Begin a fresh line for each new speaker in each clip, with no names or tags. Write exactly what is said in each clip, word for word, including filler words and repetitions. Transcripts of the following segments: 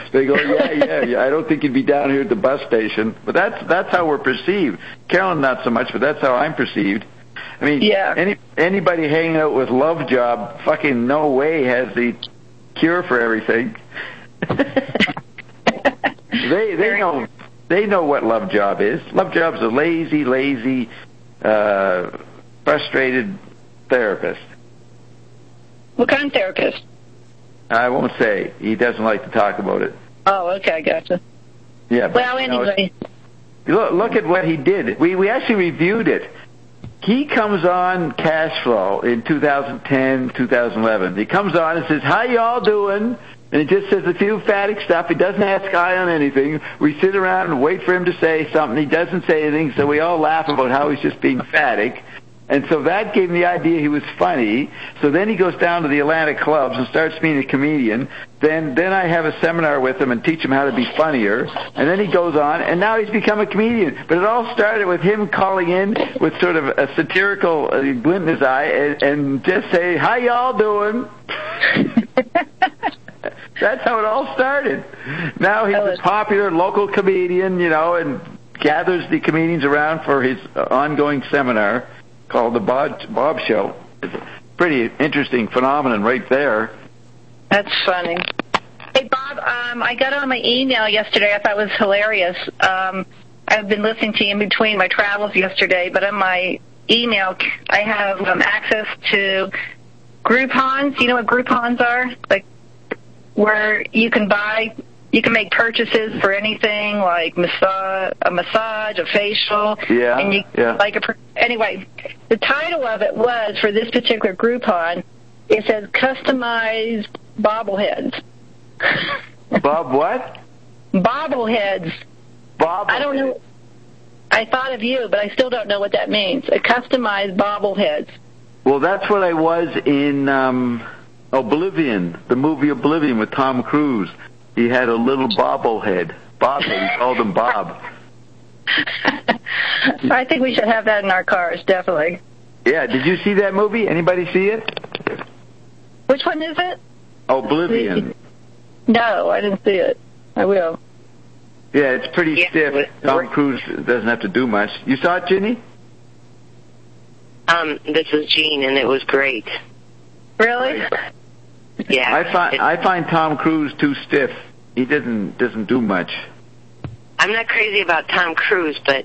They go, yeah, yeah, yeah. I don't think you'd be down here at the bus station. But that's that's how we're perceived. Carolyn, not so much, but that's how I'm perceived. I mean,
yeah.
any anybody hanging out with Love Job, fucking no way has the cure for everything. they they know they know what Love Job is. Love Job's a lazy, lazy, uh, frustrated therapist.
What kind of therapist?
I won't say. He doesn't like to talk about it.
Oh, okay, I gotcha.
Yeah. But,
well, anyway.
You know, look, look at what he did. We we actually reviewed it. He comes on Cash Flow in two thousand ten, two thousand eleven. He comes on and says, how y'all doing? And he just says a few phatic stuff. He doesn't ask I on anything. We sit around and wait for him to say something. He doesn't say anything, so we all laugh about how he's just being phatic. And so that gave him the idea he was funny. So then he goes down to the Atlantic clubs and starts being a comedian. Then then I have a seminar with him and teach him how to be funnier. And then he goes on, and now he's become a comedian. But it all started with him calling in with sort of a satirical uh, glint in his eye and, and just say, how y'all doing? That's how it all started. Now he's a popular local comedian, you know, and gathers the comedians around for his ongoing seminar called the Bob, Bob Show. It's a pretty interesting phenomenon right there.
That's funny. Hey, Bob, um, I got on my email yesterday. I thought it was hilarious. Um, I've been listening to you in between my travels yesterday, but on my email, I have um, access to Groupons. You know what Groupons are? Like, where you can buy, you can make purchases for anything, like massage, a massage, a facial.
Yeah,
and you,
yeah.
Like a, anyway, the title of it was, for this particular Groupon, it says customized bobbleheads.
Bob what?
Bobbleheads.
Bob.
I don't know. I thought of you, but I still don't know what that means. A customized bobbleheads.
Well, that's what I was in um, Oblivion, the movie Oblivion with Tom Cruise. He had a little bobblehead. Bob, he called him Bob.
I think we should have that in our cars, definitely.
Yeah, did you see that movie? Anybody see it?
Which one is it?
Oblivion.
No, I didn't see it. I will.
Yeah, it's pretty
Yeah,
stiff. Tom Cruise doesn't have to do much. You saw it, Ginny?
Um, this is Jean, and it was great.
Really?
Yeah.
I find
it,
I find Tom Cruise too stiff. He doesn't doesn't do much.
I'm not crazy about Tom Cruise, but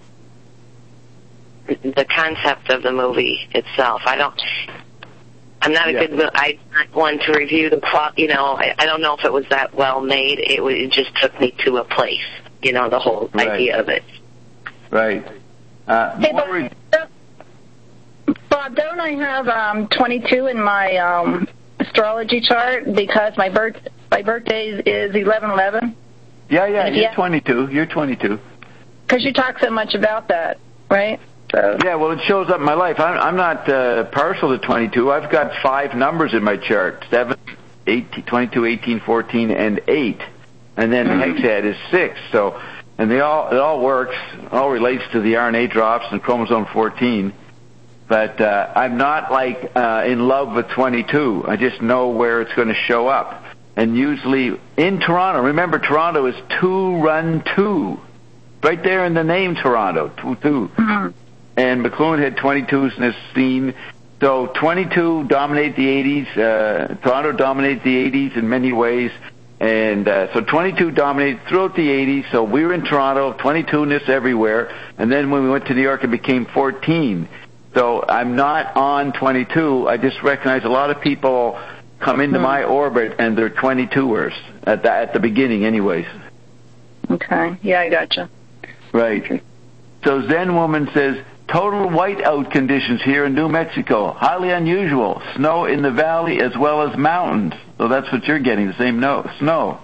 the concept of the movie itself, I don't. I'm not a
Yeah.
good. I'm not one to review the plot. You know, I, I don't know if it was that well made. It, was, it just took me to a place. You know, the whole
Right.
idea of it.
Right. Uh,
Hey,
more re-
Bob, Bob, don't I have um, twenty-two in my um, astrology chart because my birth my birthday is eleven eleven?
yeah, yeah. You're
Yeah.
twenty-two. You're twenty-two.
Because you talk so much about that, right? So.
Yeah, well, it shows up in my life. I'm, I'm not uh, partial to twenty-two. I've got five numbers in my chart: seven, eighteen, twenty-two, eighteen, fourteen, and eight. And then the hex head is six. So, and they all it all works. It all relates to the R N A drops and chromosome fourteen. But uh, I'm not like uh, in love with twenty-two. I just know where it's going to show up. And usually in Toronto, remember Toronto is two run two, right there in the name Toronto, two two.
Mm-hmm.
And McLuhan had twenty-twos in his scene. So twenty-two dominated the eighties. Uh, Toronto dominated the eighties in many ways. And uh, so twenty-two dominated throughout the eighties. So we were in Toronto, twenty-two-ness everywhere. And then when we went to New York, it became fourteen. So I'm not on twenty-two. I just recognize a lot of people come into
mm-hmm.
my orbit, and they're twenty-twoers at the, at the beginning anyways.
Okay. Yeah, I gotcha.
Right. So Zen Woman says, total whiteout conditions here in New Mexico. Highly unusual. Snow in the valley as well as mountains. So that's what you're getting, the same no, snow.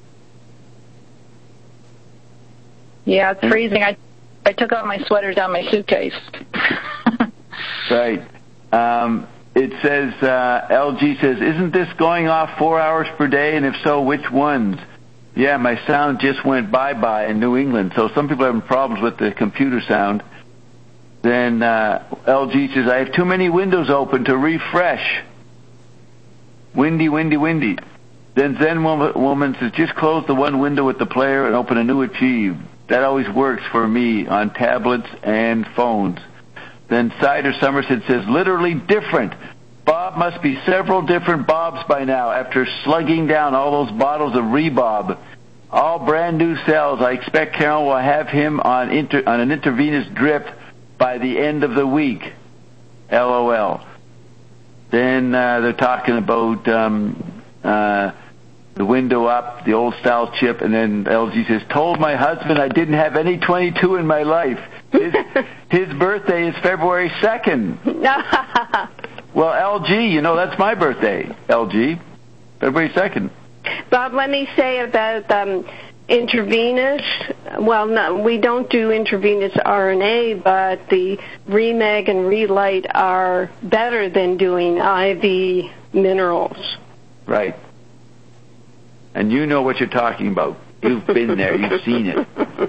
Yeah, it's freezing. I I took all my sweaters out of my suitcase.
Right. Um, it says, uh, L G says, isn't this going off four hours per day? And if so, which ones? Yeah, my sound just went bye-bye in New England. So some people are having problems with the computer sound. Then uh, L G says, I have too many windows open to refresh. Windy, windy, windy. Then Zen woman, woman says, just close the one window with the player and open a new Achieve. That always works for me on tablets and phones. Then Cider Somerset says, literally different. Bob must be several different Bobs by now after slugging down all those bottles of Rebob. All brand new cells. I expect Carol will have him on inter, on an intravenous drip by the end of the week. L O L. Then uh, they're talking about um, uh, the window up, the old style chip, and then L G says, told my husband I didn't have any twenty-two in my life. His, his birthday is February second. Well, L G, you know, that's my birthday, L G, February second.
Bob, let me say about um, intravenous. Well, no, we don't do intravenous R N A, but the Remag and Relight are better than doing I V minerals.
Right. And you know what you're talking about. You've been there. You've seen it.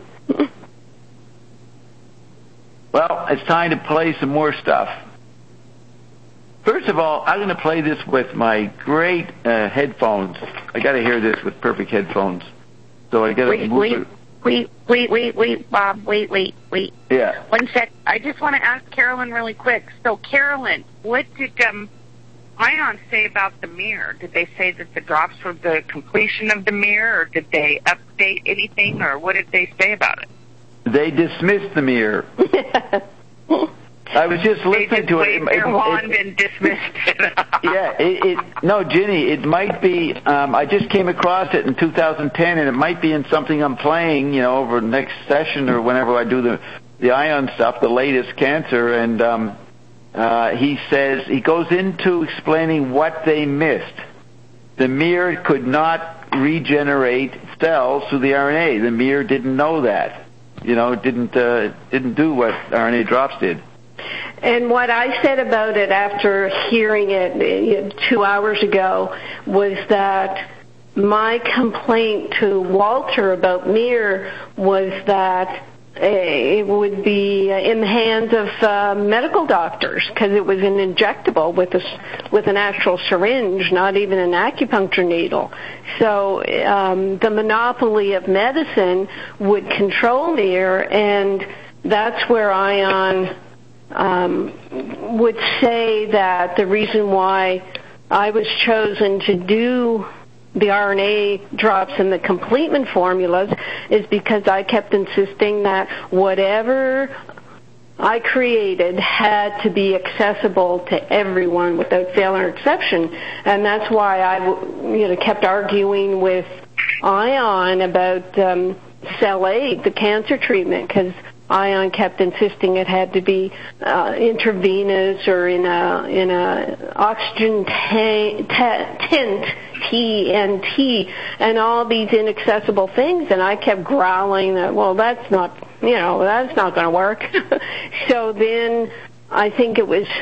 Well, it's time to play some more stuff. First of all, I'm going to play this with my great uh, headphones. I got to hear this with perfect headphones. So I got to
wait,
move
wait,
it.
wait, wait, wait, wait, Bob, wait, wait, wait.
Yeah.
One sec. I just want to ask Carolyn really quick. So, Carolyn, what did um, Ion say about the mirror? Did they say that the drops were the completion of the mirror, or did they update anything, or what did they say about it?
They dismissed the mirror. I was just listening
they just
to it.
waved their
it,
wand
it,
and dismissed it.
Yeah, it, it, no, Ginny, it might be, um, I just came across it in two thousand ten, and it might be in something I'm playing, you know, over the next session or whenever I do the, the Ion stuff, the latest cancer, and um, uh, he says, he goes into explaining what they missed. The mirror could not regenerate cells through the R N A. The mirror didn't know that. You know, it didn't, uh, didn't do what R N A drops did.
And what I said about it after hearing it two hours ago was that my complaint to Walter about Mir was that it would be in the hands of uh, medical doctors because it was an injectable with a, with an actual syringe, not even an acupuncture needle. So um, the monopoly of medicine would control Mir, and that's where Ion um, would say that the reason why I was chosen to do the R N A drops and the completement formulas is because I kept insisting that whatever I created had to be accessible to everyone without fail or exception. And that's why I, you know, kept arguing with Ion about um, Cell eight, the cancer treatment, because Ion kept insisting it had to be uh, intravenous or in a in a oxygen ta- ta- tint, T N T, and all these inaccessible things. And I kept growling that, well, that's not, you know, that's not going to work. So then I think it was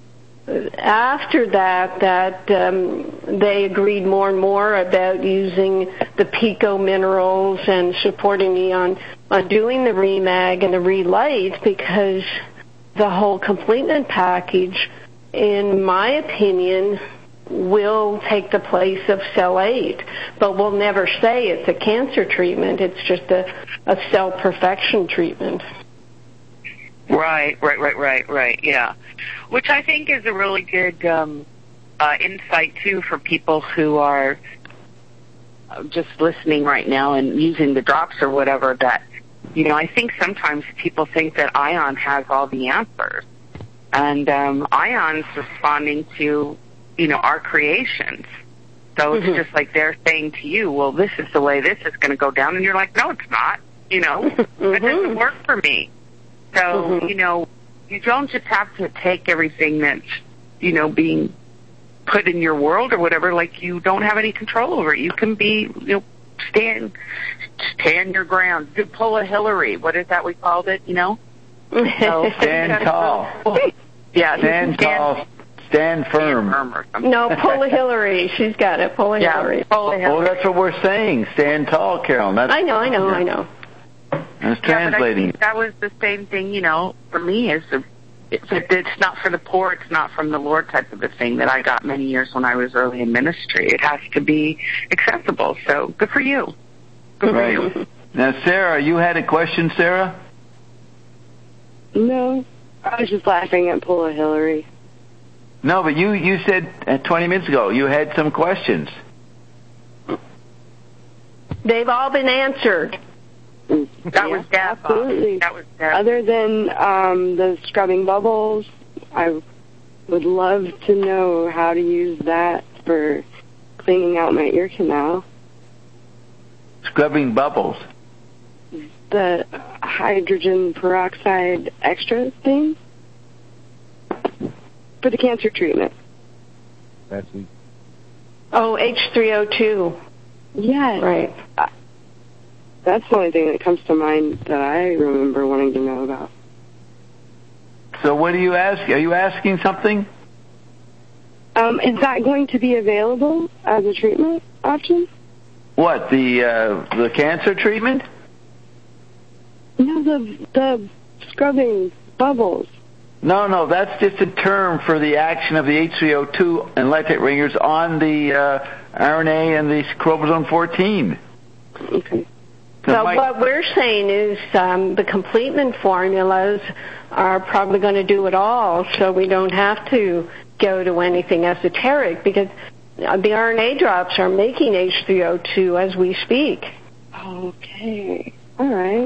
after that that um, they agreed more and more about using the Pico minerals and supporting me on, on doing the Remag and the Relight, because the whole completement package, in my opinion, will take the place of Cell eight. But we'll never say it's a cancer treatment. It's just a, a cell perfection treatment.
Right, right, right, right, right, yeah. Which I think is a really good um, uh, insight, too, for people who are just listening right now and using the drops or whatever, that, you know, I think sometimes people think that Ion has all the answers. And um, Ion's responding to, you know, our creations. So it's mm-hmm. just like they're saying to you, well, this is the way this is going to go down. And you're like, no, it's not. You know, mm-hmm. that doesn't work for me. So, mm-hmm. you know, you don't just have to take everything that's, you know, being put in your world or whatever, like you don't have any control over it. You can be, you know, stand, stand your ground. Pull a Hillary. What is that we called it, you know?
So, stand tall.
Yeah.
Stand, stand tall. Stand firm.
Stand firm or something.
No, pull a Hillary. She's got it. Pull a
yeah,
Hillary.
Pull a Hillary.
Well, that's what we're saying. Stand tall, Carol. That's,
I know, I know,
yeah.
I know.
That's
yeah,
translating.
But I think that was the same thing, you know, for me, is the, It's, it's not for the poor, it's not from the Lord type of a thing that I got many years when I was early in ministry. It has to be accessible. So good for you. Good
right.
for you.
Now, Sarah, you had a question, Sarah?
No, I was just laughing at Paula Hillary.
No, but you, you said uh, twenty minutes ago you had some questions.
They've all been answered.
That
yeah,
was Deb.
Absolutely.
That was Deb.
Other than um, the scrubbing bubbles, I would love to know how to use that for cleaning out my ear canal.
Scrubbing bubbles.
The hydrogen peroxide extra thing for the cancer treatment.
That's it.
Oh, H three O two.
Yes.
Right.
Uh, that's the only thing that comes to mind that I remember wanting to know about.
So what do you ask? Are you asking something?
Um, is that going to be available as a treatment option?
What, the uh, the cancer treatment?
No, the the scrubbing bubbles.
No, no, that's just a term for the action of the H three O two and lactate ringers on the uh, R N A and the chromosome fourteen.
Okay.
So
So
my-
what we're saying is um, the completement formulas are probably going to do it all, so we don't have to go to anything esoteric, because the R N A drops are making H three O two as we speak.
Okay. All right.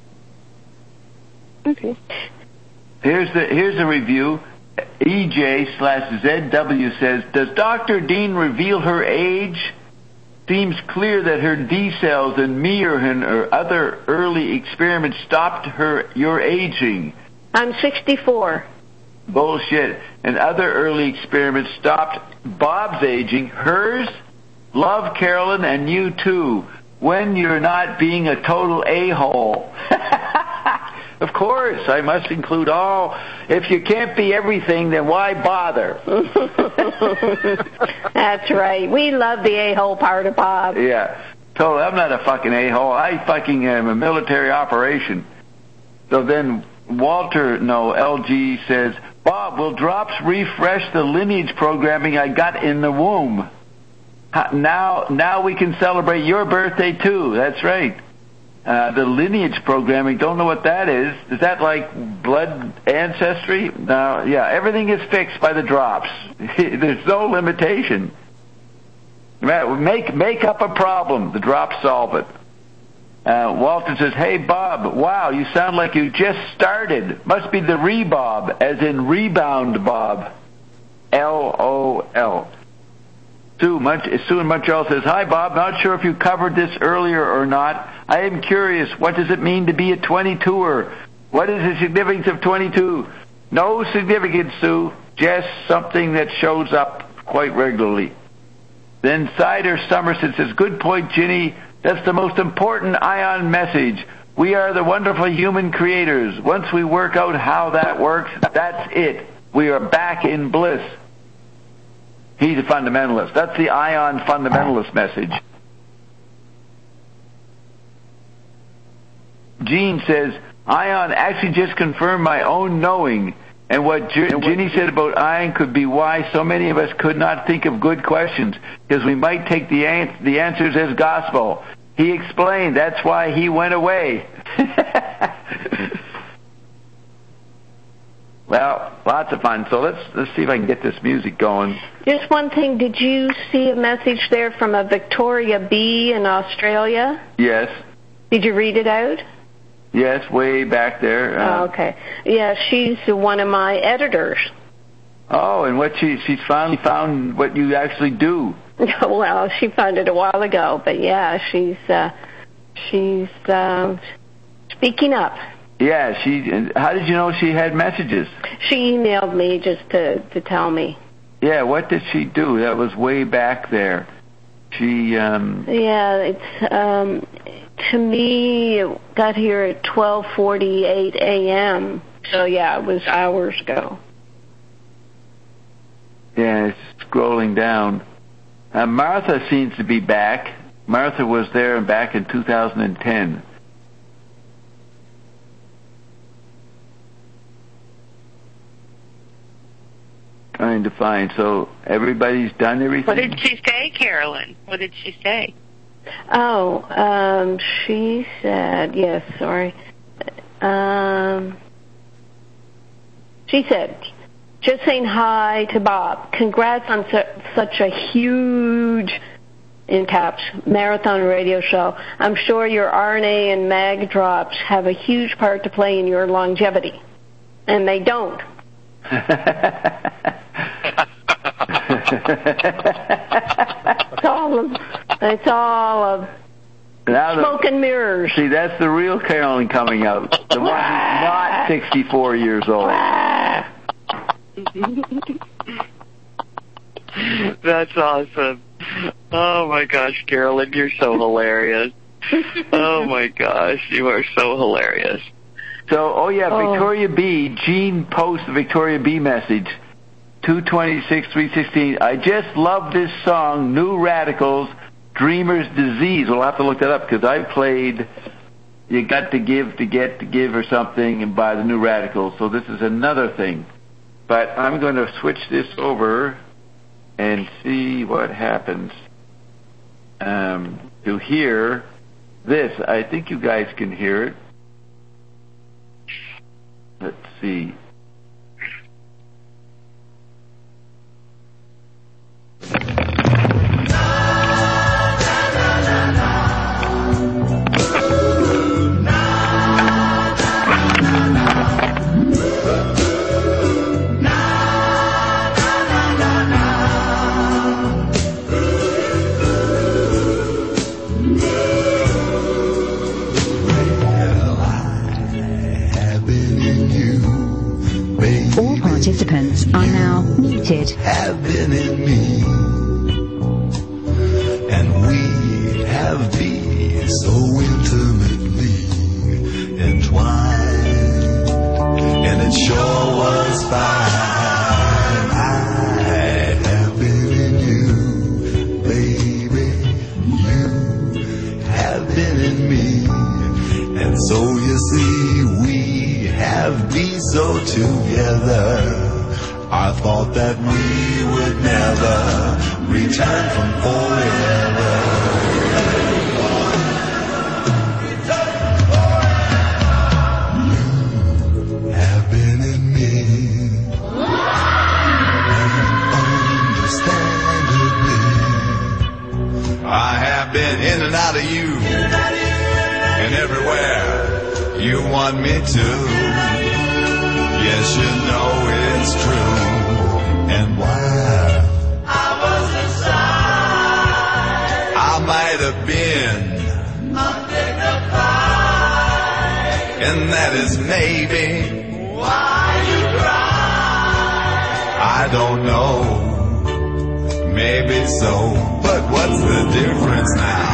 Okay.
Here's the here's a review. E J slash Z W says, does Doctor Dean reveal her age? Seems clear that her D cells and Mir and her other early experiments stopped her your aging.
I'm sixty-four.
Bullshit. And other early experiments stopped Bob's aging. Hers? Love, Carolyn, and you too. When you're not being a total a-hole. Of course, I must include all. If you can't be everything, then why bother?
That's right. We love the a-hole part of Bob.
Yeah, totally. I'm not a fucking a-hole. I fucking am a military operation. So then Walter, no, L G says, Bob, will drops refresh the lineage programming I got in the womb? Now, now we can celebrate your birthday too. That's right. Uh, the lineage programming, don't know what that is. Is that like blood ancestry? No, yeah, everything is fixed by the drops. There's no limitation. Make, make up a problem. The drops solve it. Uh, Walter says, hey, Bob, wow, you sound like you just started. Must be the rebob, as in rebound Bob. L O L. Sue, Munch, Sue in Montreal says, hi, Bob. Not sure if you covered this earlier or not. I am curious. What does it mean to be a twenty-twoer? What is the significance of twenty-two? No significance, Sue. Just something that shows up quite regularly. Then Cider Somerset says, good point, Ginny. That's the most important ion message. We are the wonderful human creators. Once we work out how that works, that's it. We are back in bliss. He's a fundamentalist. That's the ion fundamentalist message. Gene says, ion actually just confirmed my own knowing. And what Ginny said about ion could be why so many of us could not think of good questions, because we might take the, an- the answers as gospel. He explained that's why he went away. Well, lots of fun. So let's let's see if I can get this music going.
Just one thing, did you see a message there from a Victoria B in Australia?
Yes.
Did you read it out?
Yes, way back there. Uh,
oh, okay. Yeah, she's one of my editors.
Oh, and what she she's finally found what you actually do.
Well, she found it a while ago, but yeah, she's uh, she's uh, speaking up.
Yeah, she. How did you know she had messages?
She emailed me just to to tell me.
Yeah, what did she do? That was way back there. She. um
Yeah, it's um to me it got here at twelve forty-eight a.m. So yeah, it was hours ago.
Yeah, it's scrolling down. Uh, Martha seems to be back. Martha was there and back in two thousand ten. trying to find. So everybody's done everything?
What did she say, Carolyn? What did she say?
Oh, um, she said, yes, sorry. Um, she said, just saying hi to Bob. Congrats on su- such a huge, in caps, marathon radio show. I'm sure your R N A and mag drops have a huge part to play in your longevity. And they don't. It's all of, it's all of
now
smoke
the,
and mirrors.
See, that's the real Carolyn coming out. The one who's not sixty-four years old.
That's awesome. Oh my gosh, Carolyn, you're so hilarious. Oh my gosh, you are so hilarious.
So, oh yeah,
Oh.
Victoria B. Jean posts the Victoria B. message. two twenty-six, three sixteen. I just love this song, New Radicals, Dreamer's Disease. We'll have to look that up because I played You Got to Give to Get to Give or something and by the New Radicals. So this is another thing. But I'm going to switch this over and see what happens um, to hear this. I think you guys can hear it. Let's see.
All participants are now muted.
Have been in me, and we have been so intimately entwined, and it sure was fine. I have been in you, baby. You have been in me, and so you see we have been so together. I thought that we would never return from forever. You have been in me, and understandably, I have been in and out of you, and everywhere you want me to. Yes, you know it's true. And while I was inside, I might have been undignified, and that is maybe why you cry. I don't know, maybe so, but what's the difference now?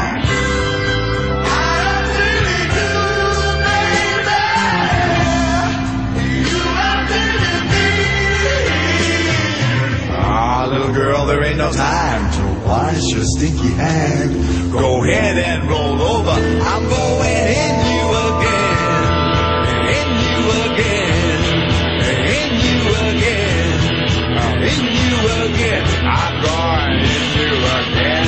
Little girl, there ain't no time to wash your stinky hand. Go ahead and roll over. I'm going in you again, in you again, in you again, in you again. I'm going in you again.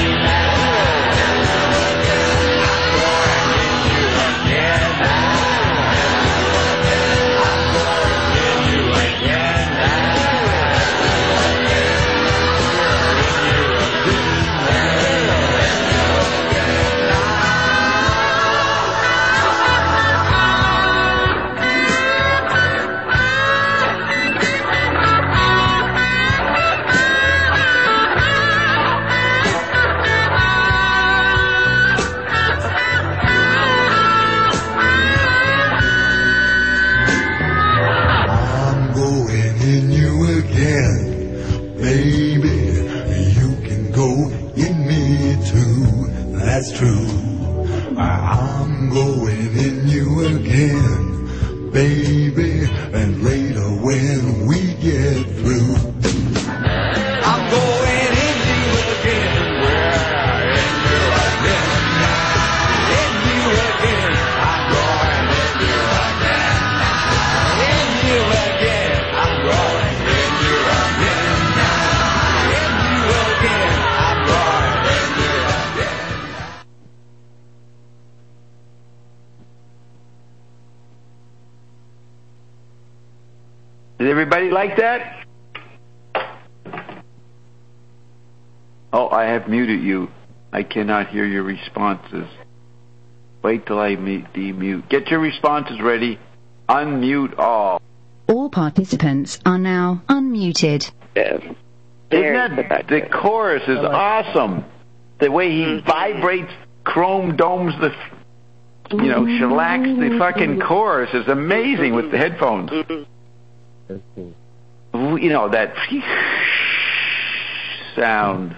That's true. I'm going in you again, baby, and later when we get through, I'm going in you again, well, in you again, in you again, I'm going in you again, in you again, I'm going in you again.
Did everybody like that? Oh, I have muted you. I cannot hear your responses. Wait till I mute, demute. Get your responses ready. Unmute all.
All participants are now unmuted.
Yes. Isn't that, the chorus is awesome. The way he mm-hmm. vibrates, chrome domes the, you know, shellacks the fucking chorus is amazing with the headphones. You know, that sound.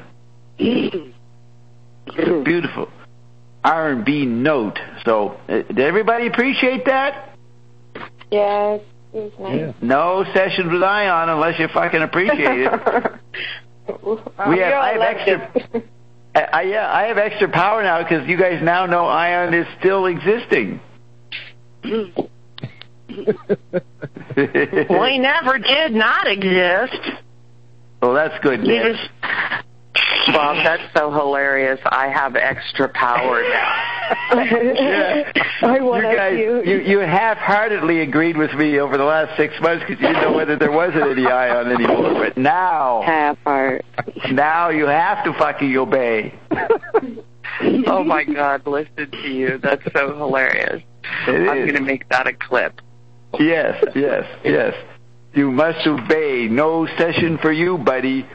Beautiful. R and B note. So, uh, did everybody appreciate that?
Yes. It was nice. Yeah.
No sessions with Ion unless you fucking appreciate it. we have, I have extra. I, I, yeah, I have extra power now because you guys now know Ion is still existing.
We never did not exist.
Well, that's good news.
Bob, that's so hilarious. I have extra power now.
Yeah.
I want
you guys,
you.
you, you half-heartedly agreed with me over the last six months because you didn't know whether there wasn't any Ion anymore. But now,
half-heart.
Now you have to fucking obey.
Oh my God! Listen to you. That's so hilarious.
It
I'm
is.
going to make that a clip.
Yes, yes, yes. You must obey. No session for you, buddy.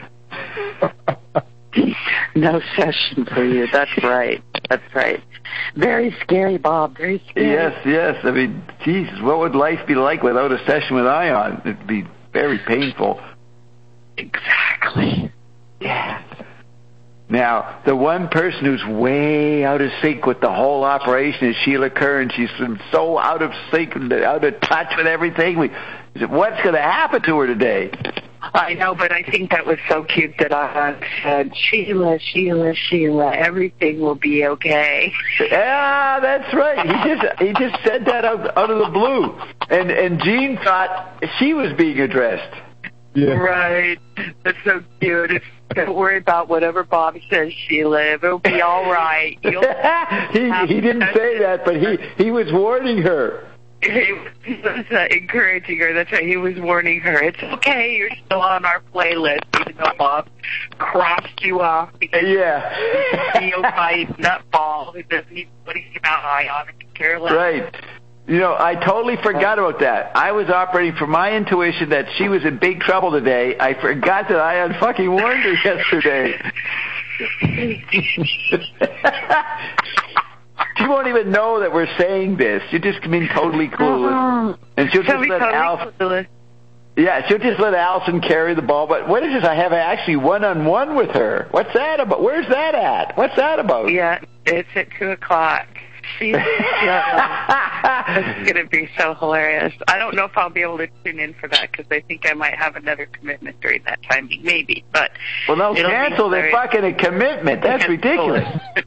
No session for you. That's right. That's right. Very scary, Bob. Very scary.
Yes, yes. I mean, Jesus, what would life be like without a session with Ion? It'd be very painful.
Exactly.
Yeah. Now, the one person who's way out of sync with the whole operation is Sheila Kern. She's so out of sync, out of touch with everything. We, what's going to happen to her today?
I know, but I think that was so cute that I said, Sheila, Sheila, Sheila, everything will be okay.
Yeah, that's right. He just he just said that out, out of the blue, and and Jean thought she was being addressed.
Yeah. Right. That's so cute. It's, don't worry about whatever Bob says, Sheila. It'll be all right. You'll
he he didn't say that, but he he was warning her.
He was uh, encouraging her. That's right. He was warning her. It's okay. You're still on our playlist, even though Bob crossed you off because
yeah.
he's a nutball who doesn't even put anything about Ion and care less.
Right. You know, I totally forgot about that. I was operating from my intuition that she was in big trouble today. I forgot that Ion fucking warned her yesterday. She won't even know that we're saying this. She'll just come in totally clueless. And she'll just let Alison... Yeah, she'll just let Alison carry the ball. But what is this? I have actually one-on-one with her. What's that about? Where's that at? What's that about?
Yeah, it's at two o'clock. She's It's going to be so hilarious. I don't know if I'll be able to tune in for that because I think I might have another commitment during that time. Maybe, but...
Well, no, cancel the fucking a commitment. That's ridiculous.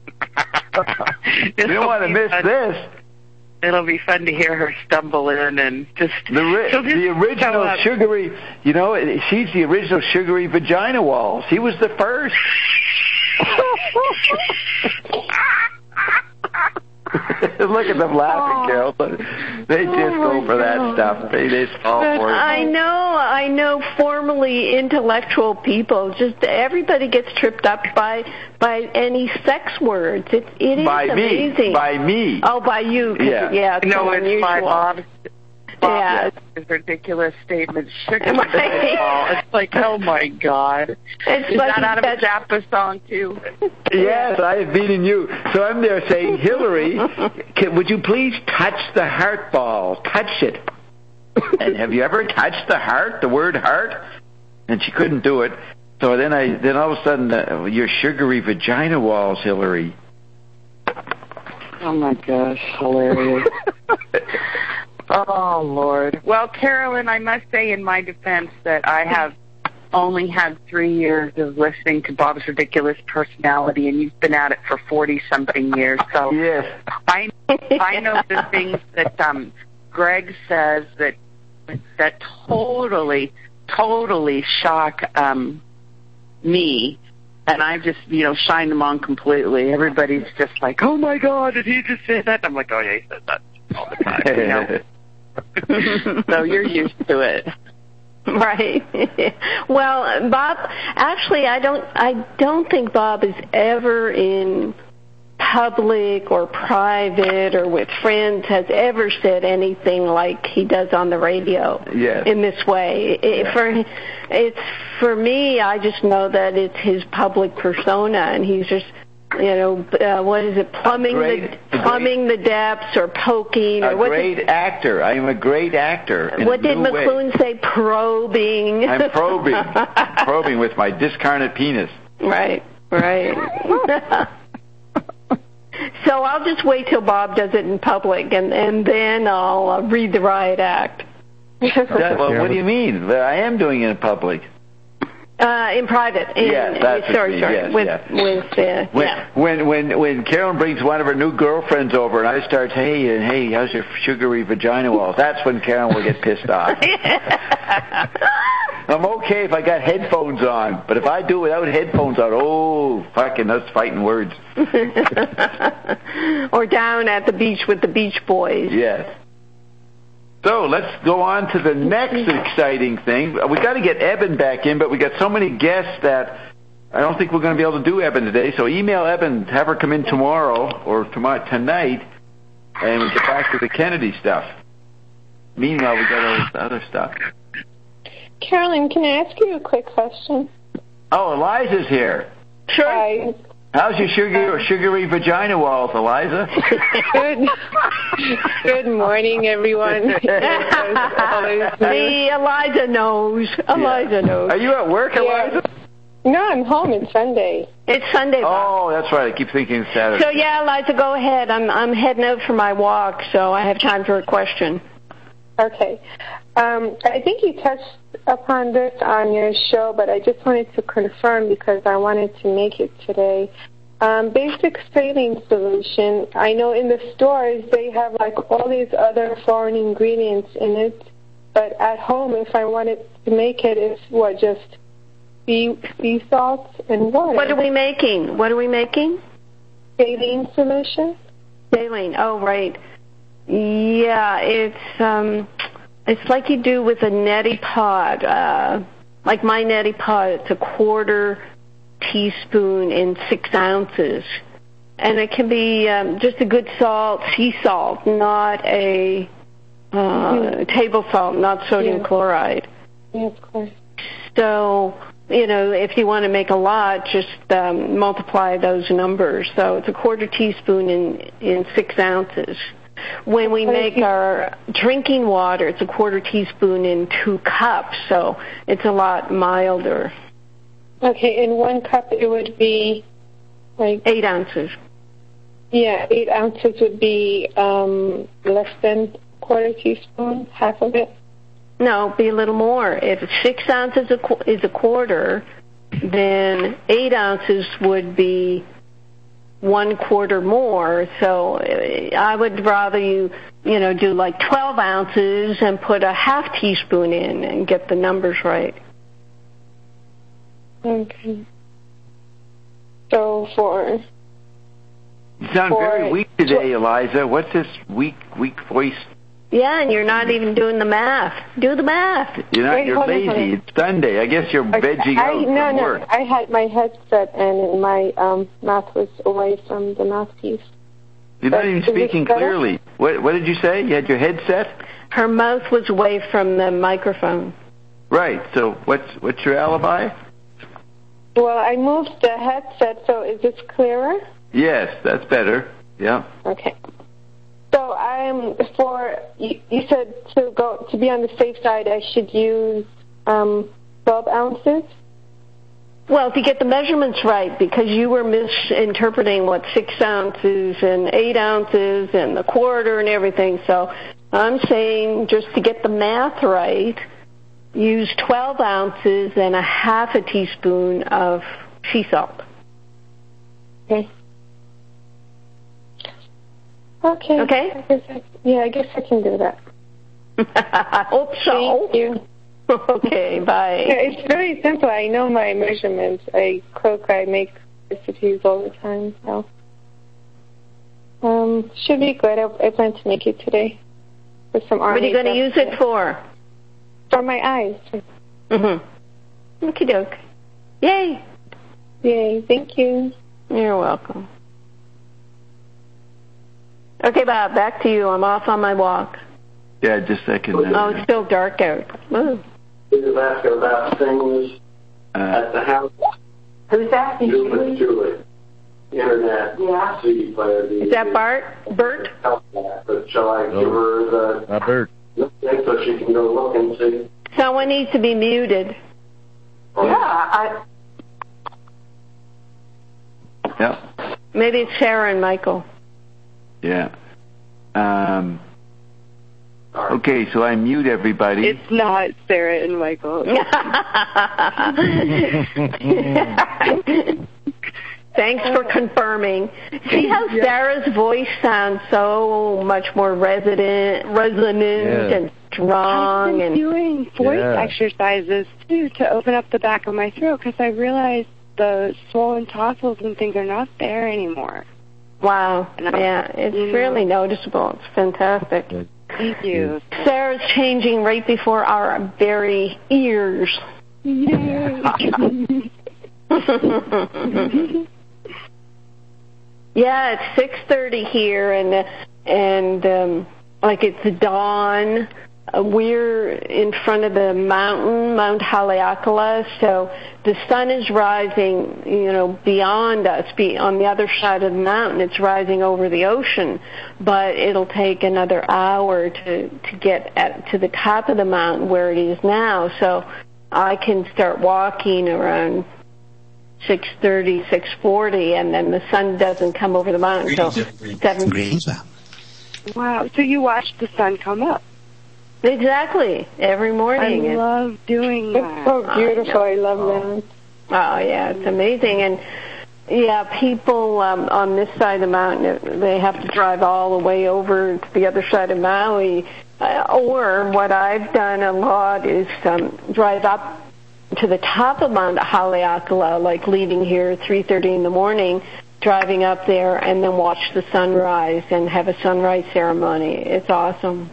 You don't want to miss
fun.
this.
It'll be fun to hear her stumble in and just...
The, ri-
just
the original sugary... You know, she's the original sugary vagina wall. She was the first. Look at them laughing, Carol. They just oh go for that God. stuff. They just fall for it.
I know, I know. Formerly intellectual people, just everybody gets tripped up by by any sex words. It it is
by
amazing.
Me. By me.
Oh, by you.
Yeah.
Yeah. It's
no,
so
it's
unusual.
by Bob. Bob
Yeah.
His ridiculous statement. Sugar ball. It's like, oh my God.
It's
Is
like
that out of a Zappa song too?
Yes, I have beaten you. So I'm there saying, Hillary, can, would you please touch the heart ball? Touch it. And have you ever touched the heart, the word heart? And she couldn't do it. So then I, then all of a sudden, uh, your sugary vagina walls, Hillary.
Oh my gosh, hilarious. Oh, Lord. Well, Carolyn, I must say in my defense that I have only had three years of listening to Bob's ridiculous personality, and you've been at it for forty-something years. So
yes.
I I know the things that um, Greg says that that totally, totally shock um, me, and I just, you know, shine them on completely. Everybody's just like, oh, my God, did he just say that? I'm like, oh, yeah, he said that all the time, you know. So you're used to it.
Right. Well, Bob, actually, I don't, I don't think Bob is ever in public or private or with friends has ever said anything like he does on the radio.
Yes.
In this way. It,
Yeah.
for it's for me, I just know that it's his public persona, and he's just, you know, uh, what is it, plumbing
great,
the plumbing
great,
the depths or poking or
a
what?
great
did,
actor. I am a great actor. In
what
a
did
new
McLuhan
way.
say? Probing.
I'm probing, probing with my discarnate penis.
Right. Right. So I'll just wait till Bob does it in public, and, and then I'll uh, read the riot act.
That, well, what do you mean? I am doing it in public.
Uh, in private. In,
Yes, that's what
sorry,
you mean.
sorry.
Yes,
with,
yeah.
with, uh,
When,
yeah.
when when when Carolyn brings one of her new girlfriends over and I start, hey, uh, hey, how's your sugary vagina walls? That's when Carolyn will get pissed off. I'm okay if I got headphones on, but if I do without headphones on, oh, fucking, that's fighting words.
Or down at the beach with the Beach Boys.
Yes. So let's go on to the next exciting thing. We got to get Eben back in, but we got so many guests that I don't think we're going to be able to do Eben today. So email Eben, have her come in tomorrow or tomorrow tonight, and we get back to the Kennedy stuff. Meanwhile, we got all this other stuff.
Carolyn, can I ask you a quick question?
Oh, Eliza's here.
Sure.
Hi.
How's your sugary or sugary vagina walls, Eliza?
Good. Good morning, everyone.
See, Eliza knows. Eliza
Yeah.
knows.
Are you at work, Eliza?
No, I'm home. It's Sunday.
It's Sunday. Bob.
Oh, that's right. I keep thinking it's Saturday.
So yeah, Eliza, go ahead. I'm I'm heading out for my walk, so I have time for a question.
Okay. Um, I think you touched upon this on your show, but I just wanted to confirm because I wanted to make it today. Um, basic saline solution, I know in the stores they have like all these other foreign ingredients in it, but at home if I wanted to make it, it's what, just sea, sea salt and water.
What are we making? What are we making?
Saline solution?
Saline. Oh, right. Yeah, it's um, it's like you do with a neti pot. Uh, like my neti pot, it's a quarter teaspoon in six ounces, and it can be um, just a good salt, sea salt, not a uh, mm. table salt, not sodium
yeah.
chloride.
Yes, of course.
So, you know, if you want to make a lot, just um, multiply those numbers. So it's a quarter teaspoon in in six ounces. When we make our drinking water, it's a quarter teaspoon in two cups, so it's a lot milder.
Okay, in one cup it would be like...
Eight ounces.
Yeah, eight ounces would be um, less than a quarter teaspoon, half of it?
No, be a little more. If six ounces is a quarter, then eight ounces would be one quarter more. So I would rather you, you know, do like twelve ounces and put a half teaspoon in and get the numbers right.
Okay. So for...
You sound
for,
very weak today, Eliza. What's this weak, weak voice?
Yeah, and you're not even doing the math. Do the math.
You're not.
Wait,
you're
hold on,
lazy.
hold on.
It's Sunday. I guess you're vegging
I,
out
no,
from
no,
work.
I had my headset and my um, mouth was away from the mouthpiece.
You're
but
not even
is this
speaking
better?
clearly. What, what did you say? You had your headset?
Her mouth was away from the microphone.
Right. So what's what's your alibi?
Well, I moved the headset, so is this clearer?
Yes, that's better. Yeah.
Okay. So I'm for you, you said to go to be on the safe side, I should use um, twelve ounces.
Well, to get the measurements right, because you were misinterpreting what six ounces and eight ounces and the quarter and everything. So I'm saying just to get the math right, use twelve ounces and a half a teaspoon of sea salt.
Okay. Okay.
Okay?
I guess I, yeah, I guess I can do that.
I hope so.
Thank you.
Okay, bye.
Yeah, it's very simple. I know my measurements. I cook, I make recipes all the time, so um, should be good. I, I plan to make it today with some army.
What are you going to use it for?
For my eyes.
Mm-hmm. Okie doke. Yay.
Yay. Thank you.
You're welcome. Okay, Bob, back to you. I'm off on my walk.
Yeah, just a second. Uh,
oh, it's still dark out. Ooh.
Who's asking about things
uh,
at the house?
Who's asking?
Julie. Julie. Internet.
Yeah.
C D player.
Is that Bart? Bert?
But shall I give her the...
Uh, Bert.
Thing so she can go look and see?
Someone needs to be muted.
Oh.
Yeah, I...
Yeah.
Maybe it's Sarah and Michael.
Yeah. Um... Okay, so I mute everybody.
It's not Sarah and Michael.
Thanks for confirming. See how yeah. Sarah's voice sounds so much more resident, resonant yeah. and strong.
I've been
and
doing voice
yeah.
exercises, too, to open up the back of my throat, because I realized the swollen tonsils and things are not there anymore.
Wow. Yeah, it's mm-hmm. really noticeable. It's fantastic.
Thank you.
Sarah's changing right before our very ears.
Yay.
Yeah, it's six thirty here, and and um, like it's dawn. Uh, we're in front of the mountain, Mount Haleakala, so the sun is rising, you know, beyond us, be on the other side of the mountain. It's rising over the ocean, but it'll take another hour to to get at, to the top of the mountain where it is now. So I can start walking around six thirty, six forty, and then the sun doesn't come over the mountain until seven.
Wow, so you watch the sun come up.
Exactly, every morning.
I love doing that.
It's so beautiful. I, I love that.
Oh, yeah, it's amazing. And, yeah, people um, on this side of the mountain, they have to drive all the way over to the other side of Maui. Uh, or what I've done a lot is um, drive up to the top of Mount Haleakala, like leaving here at three thirty in the morning, driving up there, and then watch the sunrise and have a sunrise ceremony. It's awesome.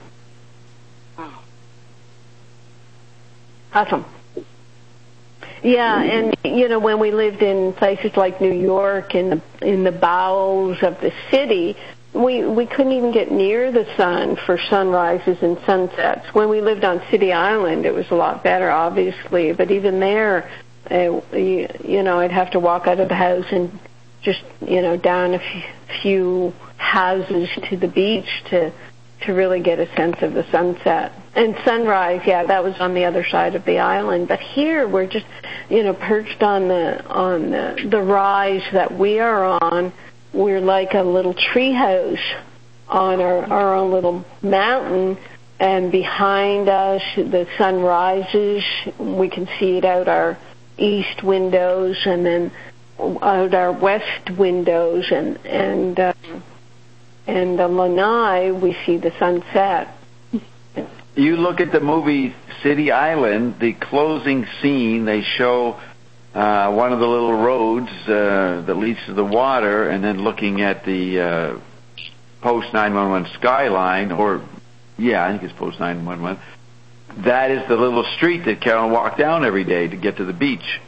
Awesome. Yeah, and you know, when we lived in places like New York, in the in the bowels of the city, we we couldn't even get near the sun for sunrises and sunsets. When we lived on City Island, it was a lot better, obviously, but even there, uh, you, you know, I'd have to walk out of the house and just, you know, down a few, few houses to the beach to to really get a sense of the sunset. And sunrise, yeah, that was on the other side of the island. But here we're just, you know, perched on the on the, the rise that we are on. We're like a little tree house on our, our own little mountain, and behind us the sun rises. We can see it out our east windows and then out our west windows, and and uh, and the Lanai, we see the sunset.
You look at the movie City Island, the closing scene, they show uh, one of the little roads uh, that leads to the water, and then looking at the uh, post nine one one skyline, or, yeah, I think it's post nine one one. That is the little street that Carolyn walked down every day to get to the beach.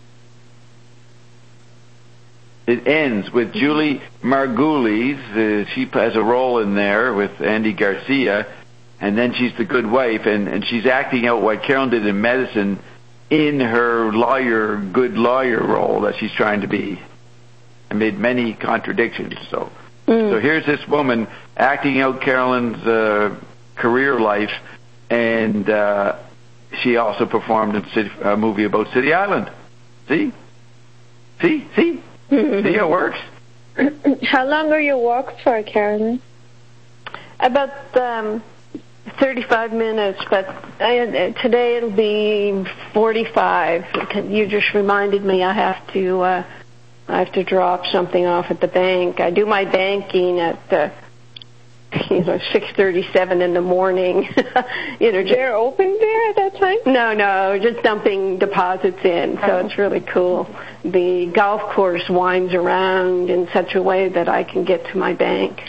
It ends with Julie Margulies. Uh, she has a role in there with Andy Garcia, and then she's the good wife, and, and she's acting out what Carolyn did in Medicine in her lawyer, good lawyer role that she's trying to be. And made many contradictions. So, mm. so here's this woman acting out Carolyn's uh, career life, and uh, she also performed in city, a movie about City Island. See? See? See? See how it works?
How long are your walks for, Carolyn?
About um, thirty-five minutes, but I, today it'll be forty-five. You just reminded me I have to uh, I have to drop something off at the bank. I do my banking at uh, you know six thirty-seven in the morning. you know, just,
they're open there at that time?
No, no, just dumping deposits in. So oh. It's really cool. The golf course winds around in such a way that I can get to my bank.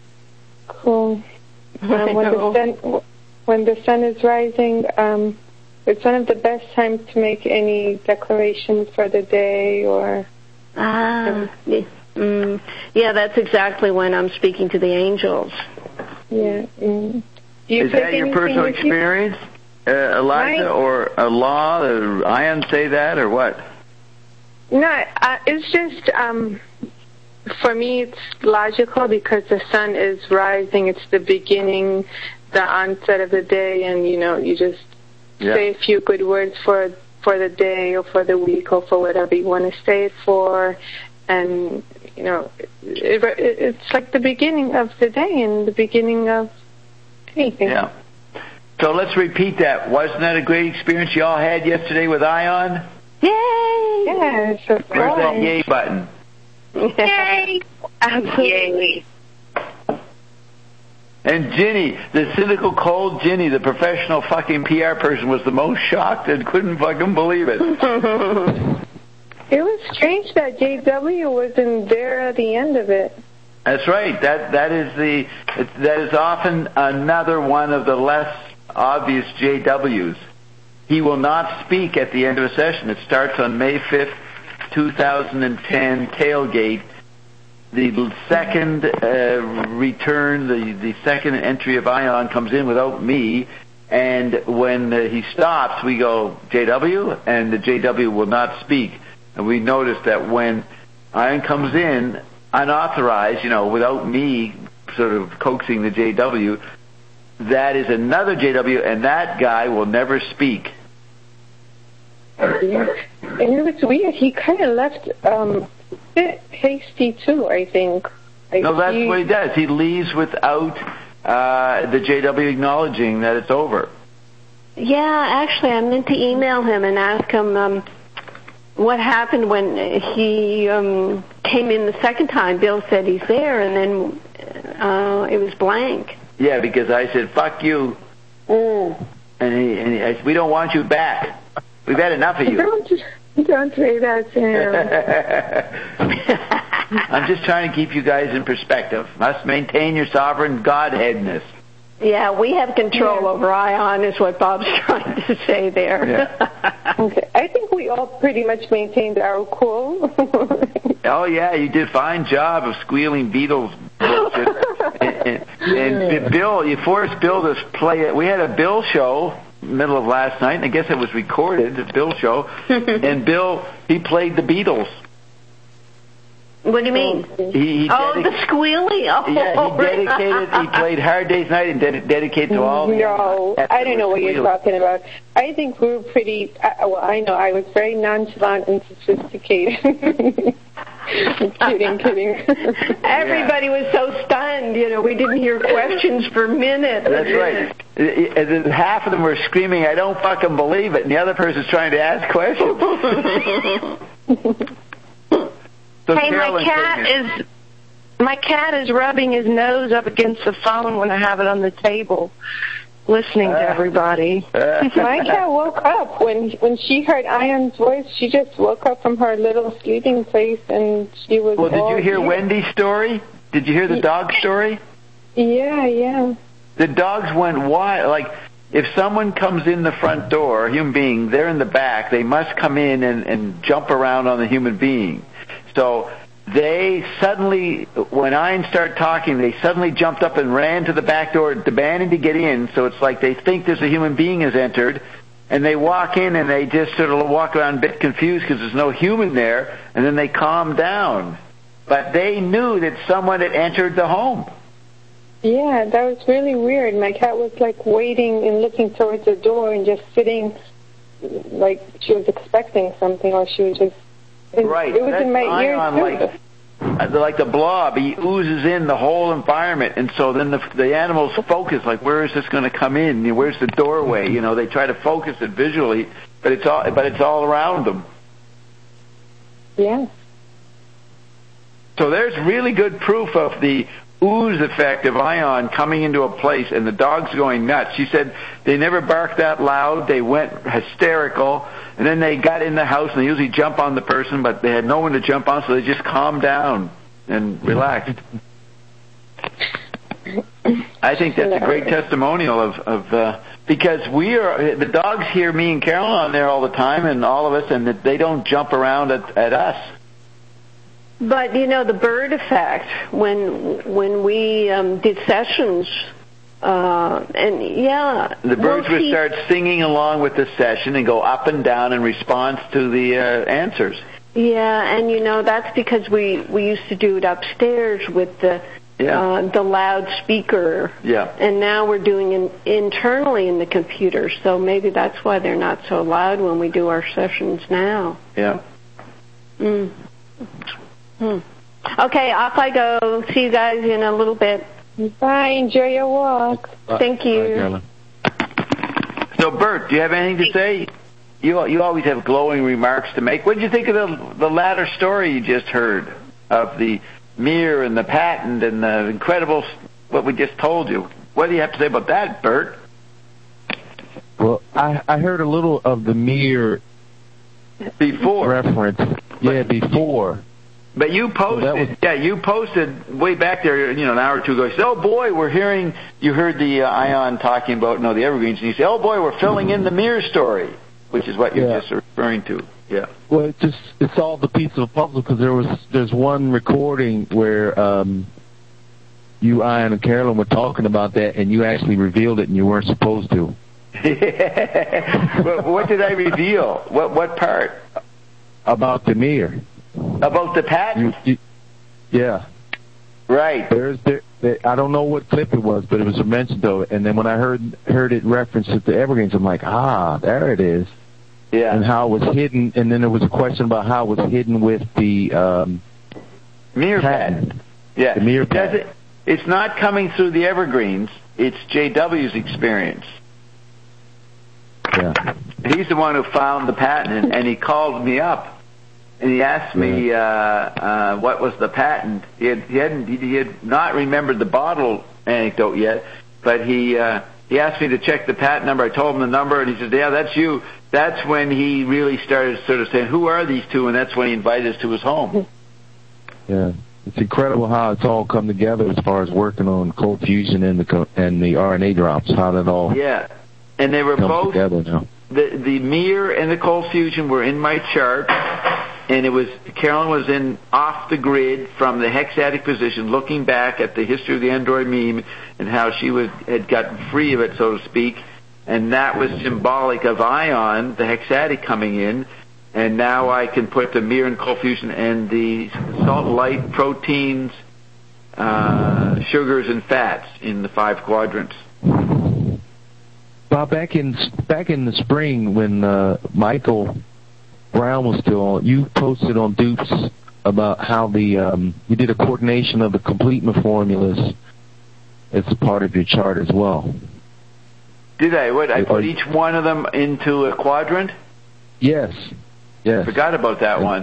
Cool. Um, when the sun when the sun is rising, um, it's one of the best times to make any declarations for the day or...
Ah, yeah. Mm, yeah, that's exactly when I'm speaking to the angels.
Yeah. Mm. Do you
Is that your personal experience, uh, Eliza,
Right.
or a law? Or Ion say that, or what?
No, uh, it's just, um, for me, it's logical because the sun is rising. It's the beginning, the onset of the day, and, you know, you just
Yeah.
say a few good words for for the day or for the week or for whatever you want to say it for. And, you know, it, it, it's like the beginning of the day and the beginning of anything.
Yeah. So let's repeat that. Wasn't that a great experience you all had yesterday with Ion?
Yay!
Yes, of
Where's that
course.
yay button?
Yay!
Yay.
And Ginny, the cynical, cold Ginny, the professional fucking P R person, was the most shocked and couldn't fucking believe it.
It was strange that J W wasn't there at the end of it.
That's right. That that is the that is often another one of the less obvious J Ws. He will not speak at the end of a session. It starts on May fifth, two thousand ten, tailgate. The second uh, return, the, the second entry of Ion comes in without me, and when uh, he stops, we go, J W, and the J W will not speak. And we noticed that when Ion comes in, unauthorized, you know, without me sort of coaxing the J W, that is another J W, and that guy will never speak.
Yeah. And it was weird. He kind of left um, a bit hasty, too, I think. Like
No, that's
he,
what he does. He leaves without uh, the J W acknowledging that it's over.
Yeah, actually, I meant to email him and ask him um, what happened when he um, came in the second time. Bill said he's there, and then uh, it was blank.
Yeah, because I said, fuck you.
Mm.
And, he, and he, I said, we don't want you back. We've had enough of you.
Don't, don't say that to him.
I'm just trying to keep you guys in perspective. Must maintain your sovereign godheadness.
Yeah, we have control
Yeah.
over Ion, is what Bob's trying to say there.
Yeah.
Okay. I think we all pretty much maintained our cool.
Oh, yeah, you did a fine job of squealing Beatles bullshit. and, and, and Bill, you forced Bill to play it. We had a Bill show middle of last night, and I guess it was recorded, the Bill show, and Bill, he played the Beatles.
What do you mean?
He, he
oh,
dedic-
the squealy? Oh,
Yeah, he dedicated, he played Hard Day's Night and ded- dedicated to all the...
No, I don't know what you're talking about. I think we were pretty, uh, well, I know, I was very nonchalant and sophisticated. kidding, kidding.
Everybody was so stunned, you know, we didn't hear questions for minutes.
That's right. And then half of them were screaming, I don't fucking believe it, and the other person's trying to ask questions. So
Hey,
Carolyn,
my cat is my cat is rubbing his nose up against the phone when I have it on the table, listening to everybody.
My cat woke up when when she heard Ion's voice. She just woke up from her little sleeping place, and she was.
Well, did
all
you hear
here.
Wendy's story? Did you hear the dog story?
Yeah, yeah.
The dogs went wild. Like, if someone comes in the front door, a human being, they're in the back, they must come in and, and jump around on the human being. So they suddenly, when Ian started talking, they suddenly jumped up and ran to the back door, demanding to get in. So it's like they think there's a human being has entered, and they walk in and they just sort of walk around a bit confused because there's no human there, and then they calm down. But they knew that someone had entered the home.
Yeah, that was really weird. My cat was like waiting and looking towards the door and just sitting, like she was expecting something, or she was just. It,
Right.
It was
That's
in my ear
Ion,
too.
like, uh, like the blob, he oozes in the whole environment, and so then the the animals focus, like, where is this going to come in? You know, where's the doorway? You know, they try to focus it visually, but it's all but it's all around them.
Yeah.
So there's really good proof of the ooze effect of Ion coming into a place and the dogs going nuts. She said they never barked that loud. They went hysterical, and then they got in the house, and they usually jump on the person, but they had no one to jump on, so they just calmed down and relaxed. I think that's a great testimonial of, of uh, because we are, the dogs hear me and Carolyn on there all the time, and all of us, and they don't jump around at, at us.
But, you know, the bird effect, when when we um, did sessions, uh, and yeah.
The birds
well,
would
he,
start singing along with the session and go up and down in response to the uh, answers.
Yeah, and, you know, that's because we, we used to do it upstairs with the
yeah.
uh, the loudspeaker.
Yeah.
And now we're doing it internally in the computer, so maybe that's why they're not so loud when we do our sessions now.
Yeah.
Mm. Hmm. Okay, off I go. See you guys in a little bit.
Bye. Enjoy your walk.
Bye.
Thank you.
Bye, so, Bert, do you have anything to say? You you always have glowing remarks to make. What did you think of the the latter story you just heard of the mirror and the patent and the incredible what we just told you? What do you have to say about that, Bert?
Well, I I heard a little of the mirror
before
reference. Yeah, before.
But you posted, so was, yeah, you posted way back there, you know, an hour or two ago. You said, "Oh boy, we're hearing." You heard the uh, Ion talking about, you know, the Evergreens, and you said, "Oh boy, we're filling in the mirror story," which is what you're
yeah.
just referring to. Yeah.
Well, it just it solved the piece of a puzzle because there was there's one recording where um, you, Ion, and Carolyn were talking about that, and you actually revealed it, and you weren't supposed to.
Well, what did I reveal? What what part?
About the mirror.
About the patent?
You, you, yeah.
Right.
There's there, there, I don't know what clip it was, but it was a mention of it. And then when I heard heard it referenced to the Evergreens, I'm like, ah, there it is.
Yeah.
And how it was hidden. And then there was a question about how it was hidden with the um,
mirror patent. patent. Yeah.
The mirror
it
patent.
It, it's not coming through the Evergreens. It's J W's experience.
Yeah.
He's the one who found the patent, and, and he called me up. And he asked me uh, uh, what was the patent. He had he hadn't he had not remembered the bottle anecdote yet, but he uh, he asked me to check the patent number. I told him the number, and he said, "Yeah, that's you." That's when he really started sort of saying, "Who are these two?" And that's when he invited us to his home.
Yeah, it's incredible how it's all come together as far as working on cold fusion and the and the R N A drops. How that all
yeah, and they were both
together now.
The the mirror and the cold fusion were in my chart. And it was, Carolyn was in off the grid from the hexatic position, looking back at the history of the Android meme and how she was, had gotten free of it, so to speak. And that was symbolic of Ion, the hexatic coming in. And now I can put the mirror and cold fusion and the salt, light, proteins, uh, sugars, and fats in the five quadrants.
Bob, back in back in the spring when uh, Michael Brown was still on, you posted on Dupes about how the um, you did a coordination of the completement formulas as a part of your chart as well.
Did I? What, I put each one of them into a quadrant?
Yes. Yes.
I forgot about that one.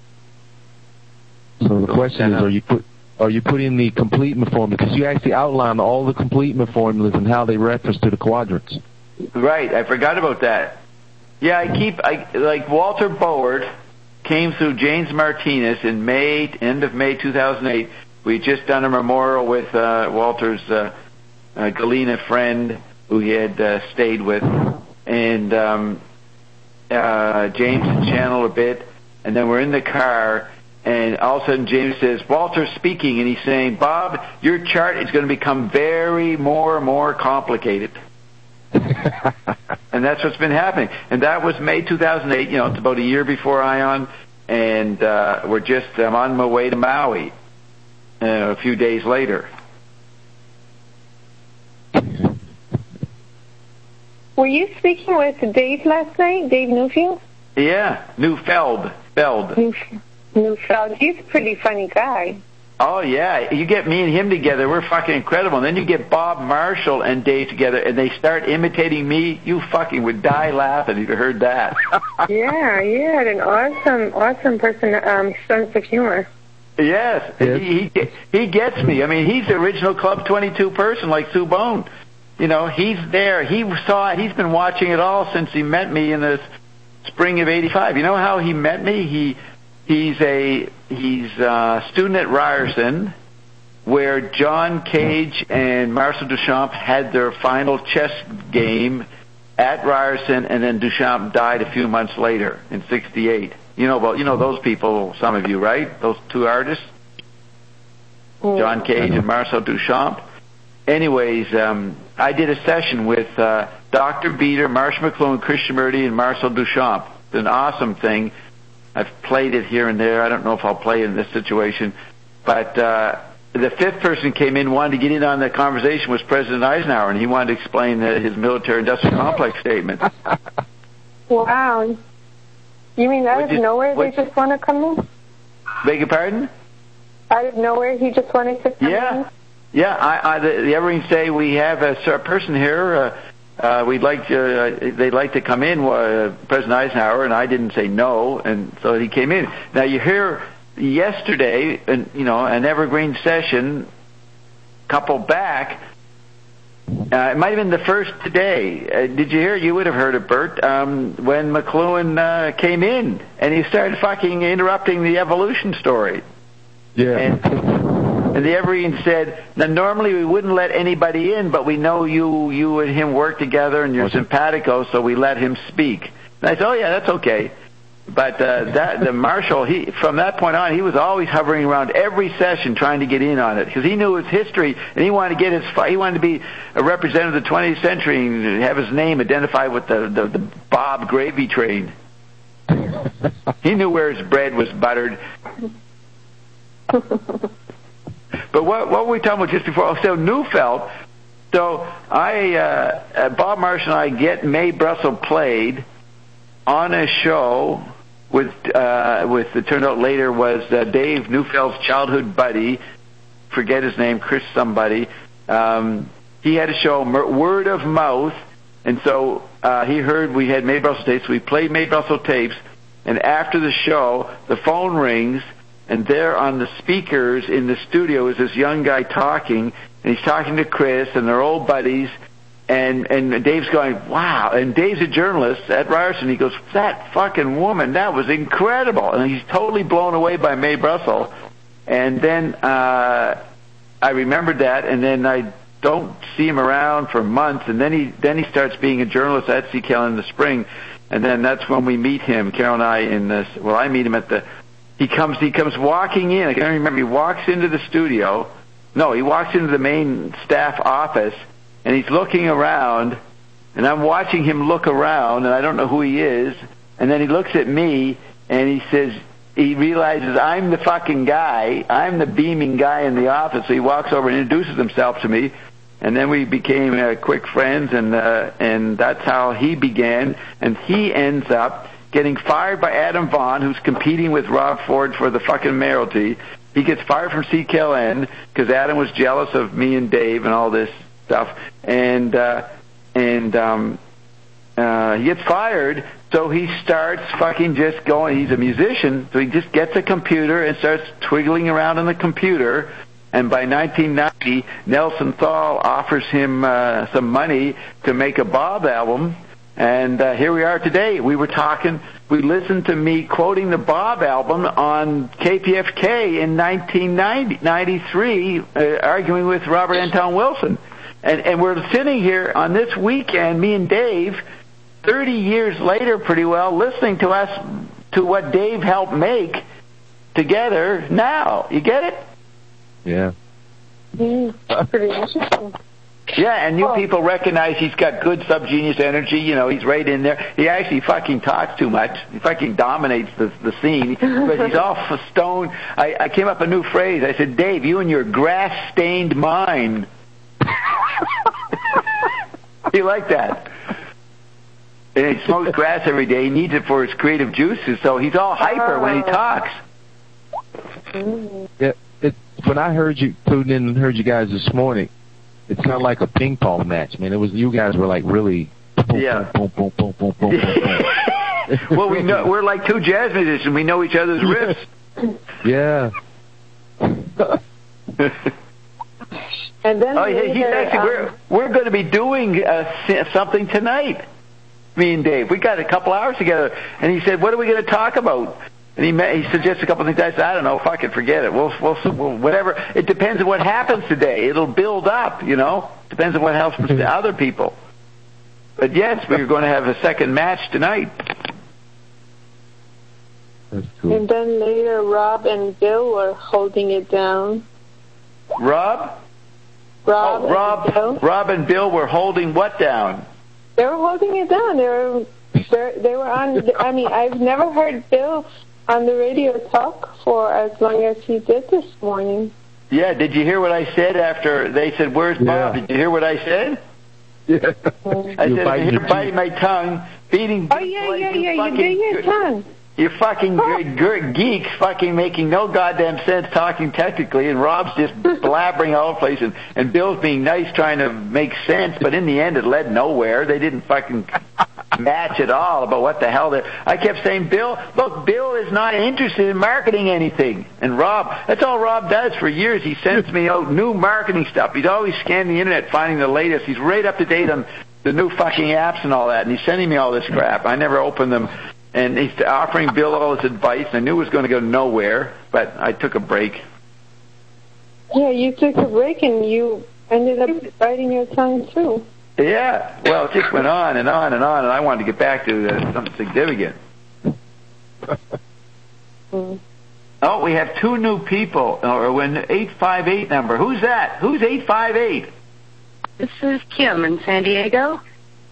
So the question is, are you put are you putting the completement formula? Because you actually outlined all the completement formulas and how they reference to the quadrants.
Right. I forgot about that. Yeah, I keep, I, like Walter Board came through James Martinez in May, end of May two thousand eight. We had just done a memorial with uh, Walter's uh, uh, Galena friend who he had uh, stayed with. And um, uh, James had channeled a bit. And then we're in the car, and all of a sudden James says, "Walter's speaking," and he's saying, "Bob, your chart is going to become very more and more complicated." And that's what's been happening. And that was May two thousand eight, you know, it's about a year before Ion. And uh, we're just, I'm on my way to Maui uh, a few days later.
Were you speaking with Dave last night, Dave Newfield?
Yeah, Neufeld. Feld.
Neuf- Neufeld. He's a pretty funny guy.
Oh, yeah. You get me and him together, we're fucking incredible. And then you get Bob Marshall and Dave together, and they start imitating me. You fucking would die laughing if you heard that.
Yeah, yeah. An awesome, awesome person, um, sense of humor.
Yes. yes. He, he he gets me. I mean, he's the original Club twenty-two person like Sue Bone. You know, he's there. He saw it. He's been watching it all since he met me in the spring of eighty-five. You know how he met me? He... He's a he's a student at Ryerson where John Cage and Marcel Duchamp had their final chess game at Ryerson, and then Duchamp died a few months later in sixty-eight. You know about you know those people, some of you, right? Those two artists, John Cage and Marcel Duchamp. Anyways, um, I did a session with uh, Doctor Beater, Marsh McLuhan, Christian Murdy, and Marcel Duchamp. It's an awesome thing. I've played it here and there. I don't know if I'll play it in this situation. But uh, the fifth person came in, wanted to get in on the conversation, was President Eisenhower, and he wanted to explain uh, his military-industrial complex statement.
Wow. You mean out of
you,
nowhere they just want to come in?
Beg your pardon?
Out of nowhere he just wanted to come
yeah.
in?
Yeah. I, I, the, the Evergreen say, we have a, a person here, uh, Uh, we'd like to, uh, they'd like to come in, uh, President Eisenhower, and I didn't say no, and so he came in. Now you hear yesterday, and you know, an Evergreen session, couple back, uh, it might have been the first today. Uh, did you hear? You would have heard it, Bert, um, when McLuhan uh, came in, and he started fucking interrupting the evolution story.
Yeah.
And, And the Evergreen said, now normally we wouldn't let anybody in, but we know you you and him work together and you're simpatico, so we let him speak. And I said, oh yeah, that's okay. But uh, that the Marshal, he from that point on, he was always hovering around every session trying to get in on it because he knew his history and he wanted to get his he wanted to be a representative of the twentieth century and have his name identified with the the, the Bob Gravy Train. He knew where his bread was buttered. But what, what were we talking about just before? Oh, so Neufeld. So I, uh, Bob Marsh and I get Mae Brussel played on a show with, uh, with it turned out later was uh, Dave Neufeld's childhood buddy, forget his name, Chris somebody. Um, he had a show, Word of Mouth, and so uh, he heard we had Mae Brussel tapes. We played Mae Brussel tapes, and after the show, the phone rings. And there on the speakers in the studio is this young guy talking, and he's talking to Chris, and they're old buddies, and and Dave's going, wow, and Dave's a journalist at Ryerson. He goes, that fucking woman, that was incredible. And he's totally blown away by Mae Brussel. And then uh, I remembered that, and then I don't see him around for months, and then he then he starts being a journalist at C. Kell in the spring, and then that's when we meet him, Carol and I, in this, well, I meet him at the, He comes. He comes walking in. I can't remember. He walks into the studio. No, he walks into the main staff office, and he's looking around. And I'm watching him look around, and I don't know who he is. And then he looks at me, and he says, he realizes I'm the fucking guy. I'm the beaming guy in the office. So he walks over and introduces himself to me, and then we became uh, quick friends, and uh, and that's how he began. And he ends up getting fired by Adam Vaughn, who's competing with Rob Ford for the fucking mayoralty. He gets fired from C K L N because Adam was jealous of me and Dave and all this stuff. And uh, and um, uh, he gets fired, so he starts fucking just going. He's a musician, so he just gets a computer and starts twiggling around on the computer. And by nineteen ninety, Nelson Thal offers him uh, some money to make a Bob album. And uh, here we are today. We were talking, we listened to me quoting the Bob album on K P F K in nineteen ninety-three, uh, arguing with Robert Anton Wilson. And, and we're sitting here on this weekend, me and Dave, thirty years later pretty well, listening to us, to what Dave helped make together now. You get it?
Yeah.
Mm, pretty interesting.
Yeah, and you people recognize he's got good subgenius energy. You know, he's right in there. He actually fucking talks too much. He fucking dominates the the scene. But he's all stoned. I, I came up with a new phrase. I said, Dave, you and your grass-stained mind. He liked that. And he smokes grass every day. He needs it for his creative juices, so he's all hyper when he talks.
Yeah, it, when I heard you tuning in and heard you guys this morning, it sounded like a ping pong match, man. It was you guys were like really. Boom,
yeah.
Boom, boom, boom, boom, boom, boom, boom.
Well, we know we're like two jazz musicians. We know each other's riffs.
Yeah.
And then
oh, yeah, he's actually, um, we're we're going to be doing uh, something tonight. Me and Dave, we got a couple hours together, and he said, "What are we going to talk about?" And he he suggests a couple of things. I said, I don't know, fuck it, forget it. We'll, we'll, we'll whatever. It depends on what happens today. It'll build up, you know. Depends on what happens to other people. But yes, we're going to have a second match tonight.
That's cool.
And then later, Rob and Bill were holding it down.
Rob?
Rob,
oh, Rob,
and Bill.
Rob and Bill were holding what down?
They were holding it down. They were, they they were on. I mean, I've never heard Bill on the radio talk for as long as he did this morning.
Yeah. Did you hear what I said after they said, "Where's Bob?"
Yeah.
Did you hear what I said?
Yeah.
I said, "I'm here biting my tongue, beating."
Oh yeah, yeah, yeah. You bit your tongue.
You fucking g- g- geeks fucking making no goddamn sense talking technically, and Rob's just blabbering all over the place, and, and Bill's being nice trying to make sense, but in the end it led nowhere. They didn't fucking match at all about what the hell they're... I kept saying, Bill, look, Bill is not interested in marketing anything. And Rob, that's all Rob does for years. He sends me out new marketing stuff. He's always scanning the internet, finding the latest. He's right up to date on the new fucking apps and all that, and he's sending me all this crap. I never open them. And he's offering Bill all his advice. I knew it was going to go nowhere, but I took a break.
Yeah, you took a break and you ended up biting your tongue too.
Yeah, well, it just went on and on and on, and I wanted to get back to uh, something significant.
Mm.
Oh, we have two new people. Or when eight five eight number. Who's that? Who's eight five eight?
This is Kim in San Diego.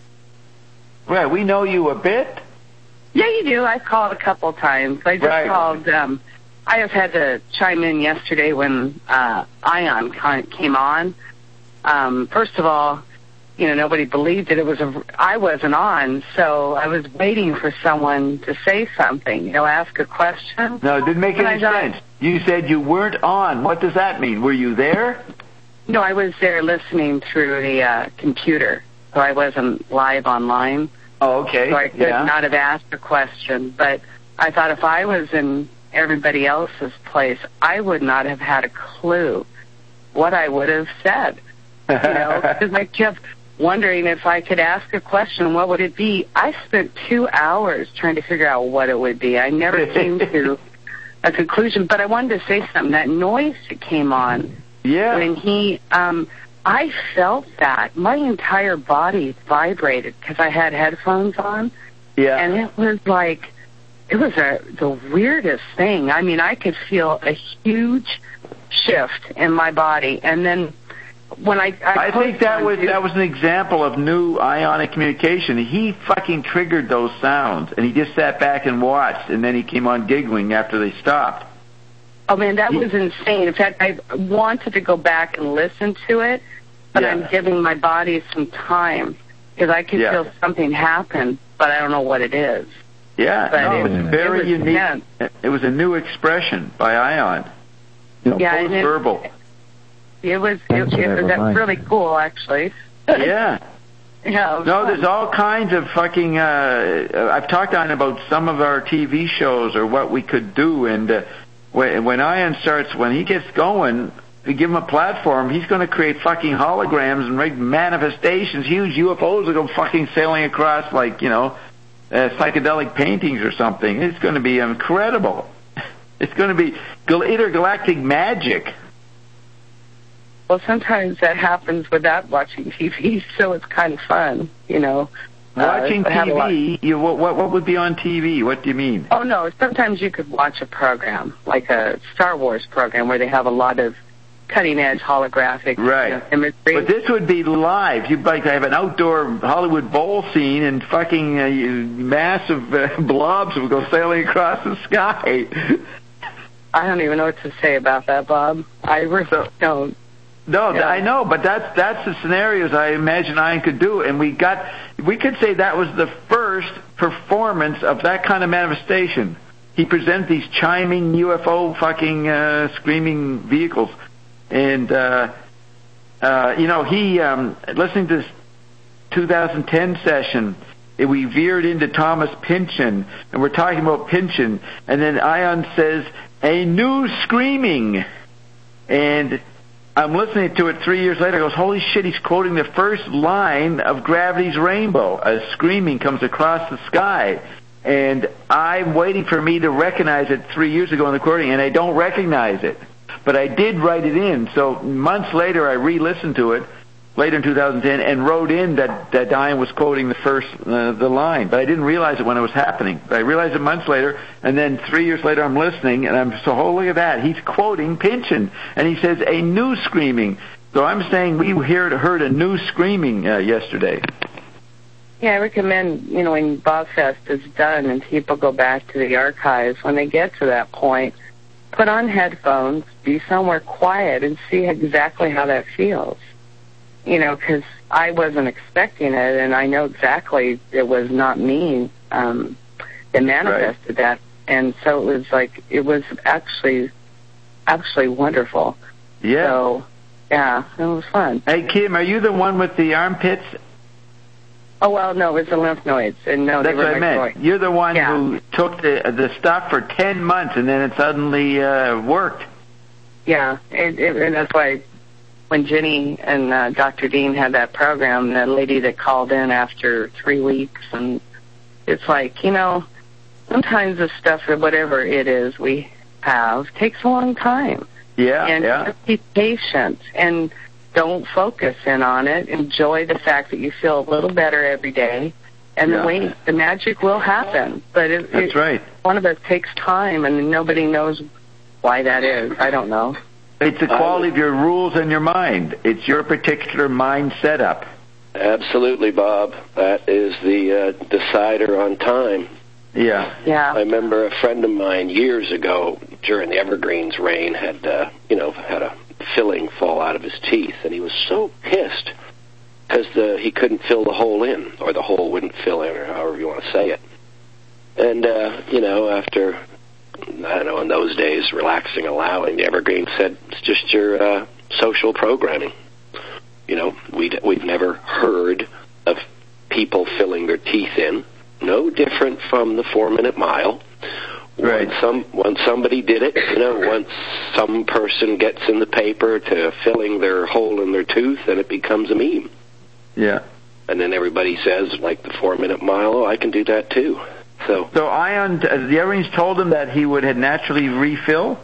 Right, we know you a bit.
Yeah, you do. I've called a couple times. I just
Right.
called. Um, I have had to chime in yesterday when uh, Ion came on. Um, first of all, you know, nobody believed it. It was a. I wasn't on, so I was waiting for someone to say something. You know, ask a question.
No, it didn't make
And
any
I got-
sense. You said you weren't on. What does that mean? Were you there?
No, I was there listening through the uh, computer, so I wasn't live online.
Oh, okay.
So I could
yeah.
not have asked a question. But I thought if I was in everybody else's place, I would not have had a clue what I would have said. You know, because I kept wondering if I could ask a question, what would it be? I spent two hours trying to figure out what it would be. I never came to a conclusion, but I wanted to say something. That noise that came on
Yeah.
when he... um I felt that. My entire body vibrated because I had headphones on.
Yeah.
And it was like, it was a, the weirdest thing. I mean, I could feel a huge shift in my body. And then when I... I,
I think that was that was an example of new ionic communication. He fucking triggered those sounds, and he just sat back and watched, and then he came on giggling after they stopped.
Oh, man, that was insane. In fact, I wanted to go back and listen to it, but
Yeah.
I'm giving my body some time because I can
Yeah.
feel something happen, but I don't know what it is.
Yeah,
But
no,
it
it was
was-
very
it was
unique.
intense.
It was a new expression by Ion. You know,
Yeah, and it-
post-verbal.
It was, it,
Thanks for
it
that
was that's
reminder.
really cool, actually.
Yeah.
Yeah, it was
No,
fun.
there's all kinds of fucking. Uh, I've talked on about some of our T V shows or what we could do, and uh, when, when Ion starts, when he gets going, we give him a platform. He's going to create fucking holograms and make manifestations. Huge U F Os will go fucking sailing across, like you know, uh, psychedelic paintings or something. It's going to be incredible. It's going to be gal- intergalactic magic.
Well, sometimes that happens without watching T V, so it's kind of fun, you know.
Watching
Uh, I have a lot-
T V, you, what, what what would be on T V? What do you mean?
Oh, no, sometimes you could watch a program, like a Star Wars program, where they have a lot of cutting-edge holographic
Right.
you know, imagery.
But this would be live. You'd like to have an outdoor Hollywood bowl scene, and fucking uh, you- massive uh, blobs would go sailing across the sky.
I don't even know what to say about that, Bob. I really don't.
No,
Yeah.
I know, but that's that's the scenarios I imagine I could do, and we got we could say that was the first performance of that kind of manifestation. He presented these chiming U F O fucking uh, screaming vehicles, and uh, uh, you know he um, listening to this two thousand ten session. We veered into Thomas Pynchon, and we're talking about Pynchon, and then Ion says a new screaming, and I'm listening to it three years later. I goes, holy shit, he's quoting the first line of Gravity's Rainbow. A screaming comes across the sky. and I'm waiting for me to recognize it three years ago in the recording, and I don't recognize it. But I did write it in. So months later, I re-listened to it, later in two thousand ten, and wrote in that, that Diane was quoting the first, uh, the line. But I didn't realize it when it was happening. But I realized it months later, and then three years later I'm listening, and I'm so, oh, look at that. He's quoting Pynchon. And he says, a new screaming. So I'm saying we heard, heard a new screaming uh, yesterday.
Yeah, I recommend, you know, when BobFest is done and people go back to the archives, when they get to that point, put on headphones, be somewhere quiet, and see exactly how that feels. You know, because I wasn't expecting it, and I know exactly it was not me um, that manifested right. that. And so it was like, it was actually, actually wonderful.
Yeah.
So, yeah, it was fun.
Hey, Kim, are you the one with the armpits?
Oh, well, no, it was the lymph nodes. And no,
That's
they were
what I meant.
joint.
You're the one
yeah.
who took the the stuff for ten months, and then it suddenly uh, worked.
Yeah, it, it, and that's why when Jenny and uh, Doctor Dean had that program, the lady that called in after three weeks, and it's like, you know, sometimes the stuff or whatever it is we have takes a long time.
Yeah,
and
yeah.
just be patient and don't focus in on it. Enjoy the fact that you feel a little better every day, and
yeah.
the way the magic will happen. But it,
that's
it,
right.
One of us takes time, and nobody knows why that is. I don't know.
It's the quality of your rules and your mind. It's your particular mind setup.
Absolutely, Bob. That is the uh, decider on time.
Yeah.
Yeah.
I remember a friend of mine years ago during the Evergreens reign had, uh, you know, had a filling fall out of his teeth, and he was so pissed because the he couldn't fill the hole in, or the hole wouldn't fill in, or however you want to say it. And, uh, you know, after, I don't know, in those days, relaxing, allowing, the Evergreens said, it's just your uh, social programming. You know, we'd, we've never heard of people filling their teeth in. No different from the four-minute mile.
Right.
When, some, when somebody did it, you know, once some person gets in the paper to filling their hole in their tooth, then it becomes a meme.
Yeah.
And then everybody says, like the four-minute mile, oh, I can do that too. So,
so Ion, the Evergreens told him that he would naturally refill?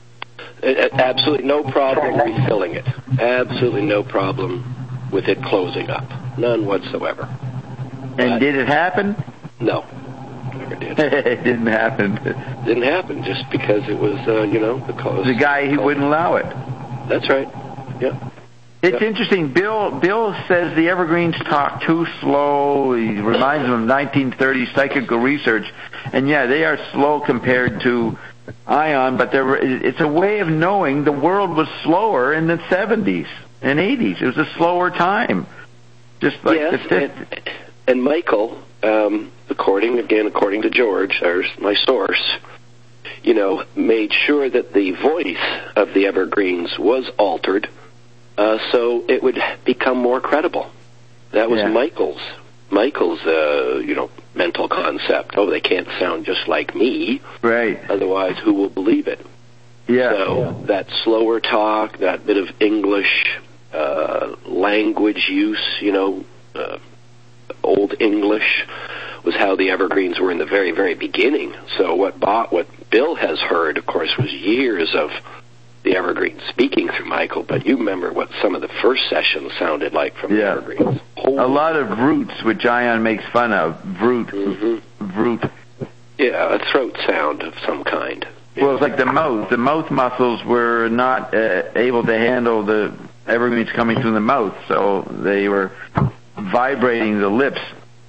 Absolutely no problem refilling it. Absolutely no problem with it closing up. None whatsoever.
And
but,
did it happen?
No. Never did.
It didn't happen.
Didn't happen just because it was, uh, you know, the close.
The guy, he wouldn't allow it.
That's right. Yeah.
It's
yep.
interesting. Bill Bill says the Evergreens talk too slow. He reminds him of nineteen thirties psychical research. And, yeah, they are slow compared to Ion, but it's a way of knowing the world was slower in the seventies and eighties. It was a slower time. Just like
yes,
the fifties.
And, and Michael, um, according, again, according to George, there's my source, you know, made sure that the voice of the Evergreens was altered Uh, so it would become more credible. That was
yeah.
Michael's, Michael's, uh, you know, mental concept. Oh, they can't sound just like me.
Right.
Otherwise, who will believe it?
Yeah.
So
yeah.
that slower talk, that bit of English uh, language use, you know, uh, Old English, was how the Evergreens were in the very, very beginning. So what Bob, what Bill has heard, of course, was years of the Evergreens speaking through Michael, but you remember what some of the first sessions sounded like from
yeah.
the Evergreens. Holy
a lot of roots, which Ion makes fun of. Vroot.
Mm-hmm.
Vroot.
Yeah, a throat sound of some kind.
Well, it's like the mouth. The mouth muscles were not uh, able to handle the Evergreens coming through the mouth, so they were vibrating the lips.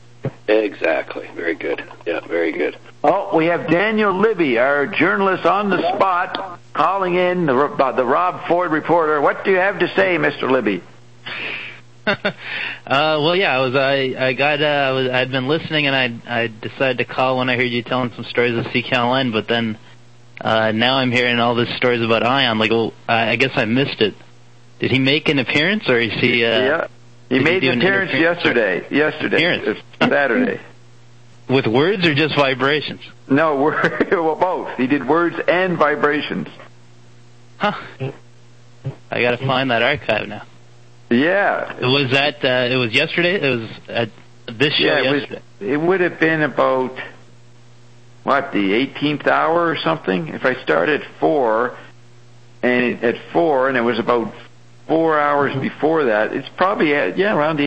Exactly. Very good. Yeah, very good.
Oh, we have Daniel Libby, our journalist on the spot, calling in, the, uh, the Rob Ford reporter. What do you have to say, Mister Libby?
uh, well, yeah, I was, I, I got, uh, I was, I'd been listening, and I, I decided to call when I heard you telling some stories of C. Caroline, but then, uh, now I'm hearing all these stories about Ion. Like, well, I guess I missed it. Did he make an appearance, or is he, uh,
yeah. He made an appearance yesterday. Yesterday.
Appearance.
Saturday.
With words or just vibrations?
No, well, both. He did words and vibrations.
Huh. I got to find that archive now.
Yeah.
It was that, uh, it was yesterday? It was at this show
yeah, it
yesterday?
Was, it would have been about what, the eighteenth hour or something? If I start at four, and at four, and it was about four hours before that, it's probably, at, yeah, around the